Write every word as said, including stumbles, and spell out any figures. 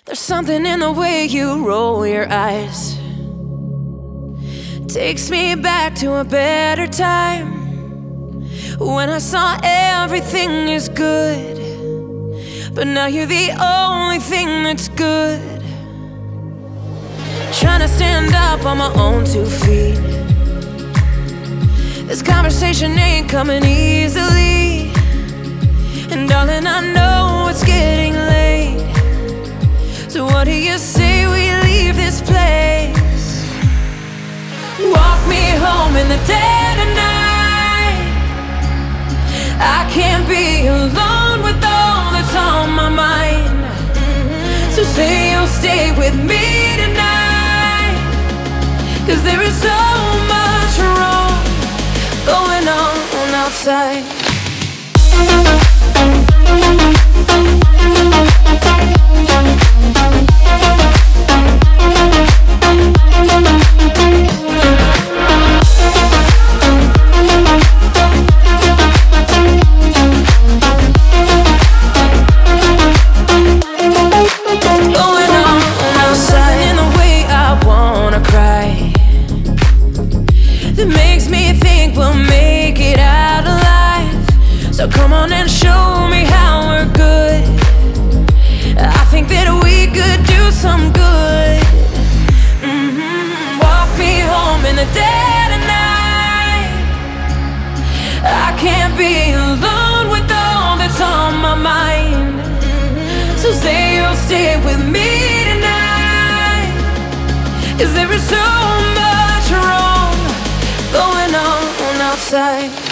There's something in the way you roll your eyes. Takes me back to a better time, when I saw everything is good, but now you're the only thing that's good. Trying to stand up on my own two feet. This conversation ain't coming easily, and darling, I know it's getting late. So what do you say we leave this place? Walk me home in the dead of night. I can't be alone with all that's on my mind. So say you'll stay with me tonight, 'cause there is so much wrong going on outside. That makes me think we'll make it out alive. So come on and show me how we're good. I think that we could do some good. Mm-hmm. Walk me home in the dead of night. I can't be alone with all that's on my mind. So say you'll stay with me tonight, 'cause there is so much wrong going on outside.